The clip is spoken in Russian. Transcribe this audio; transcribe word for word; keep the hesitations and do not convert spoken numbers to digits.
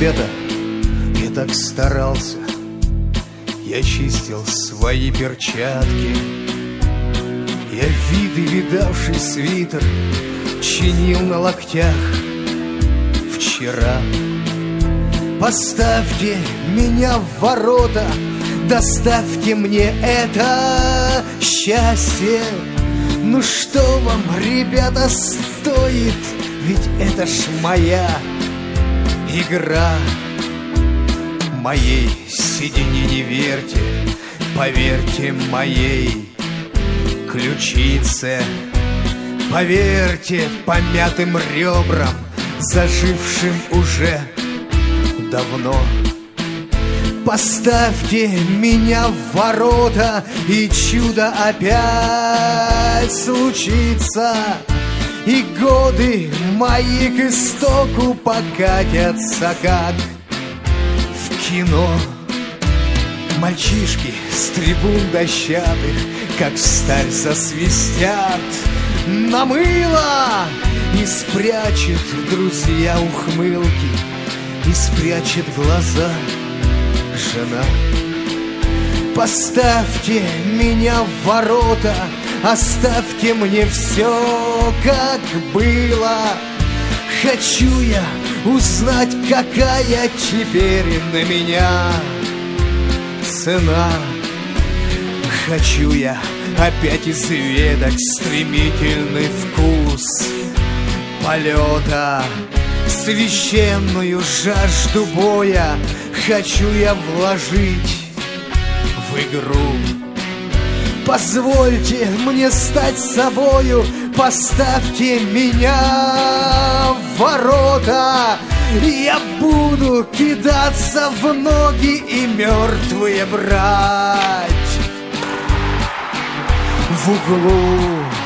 ребята, я так старался. Я чистил свои перчатки, я виды видавший свитер чинил на локтях вчера. Поставьте меня в ворота, доставьте мне это счастье. Ну что вам, ребята, стоит, ведь это ж моя игра. Моей седине не верьте, поверьте моей ключице. Поверьте помятым ребрам, зажившим уже давно. Поставьте меня в ворота, и чудо опять случится. И годы мои к истоку покатятся, как в кино. Мальчишки с трибун дощатых, как сталь засвистят на мыло. И спрячет друзья ухмылки, и спрячет глаза жена. Поставьте меня в ворота, оставьте мне все, как было. Хочу я узнать, какая теперь на меня цена. Хочу я опять изведать стремительный вкус полета, священную жажду боя. Хочу я вложить в игру. Позвольте мне стать собою, поставьте меня в ворота. Я буду кидаться в ноги и мертвые брать в углу.